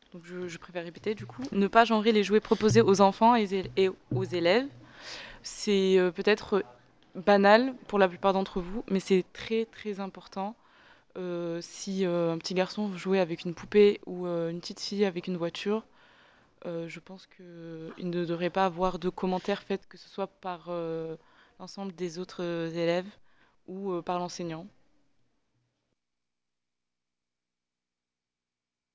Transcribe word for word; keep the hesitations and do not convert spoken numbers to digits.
Donc je, je préfère répéter du coup. Ne pas genrer les jouets proposés aux enfants et, zé- et aux élèves. C'est euh, peut-être euh, banal pour la plupart d'entre vous, mais c'est très très important. Euh, si euh, un petit garçon veut jouer avec une poupée ou euh, une petite fille avec une voiture, euh, je pense qu'il ne devrait pas avoir de commentaires faits, que ce soit par euh, l'ensemble des autres euh, élèves ou euh, par l'enseignant.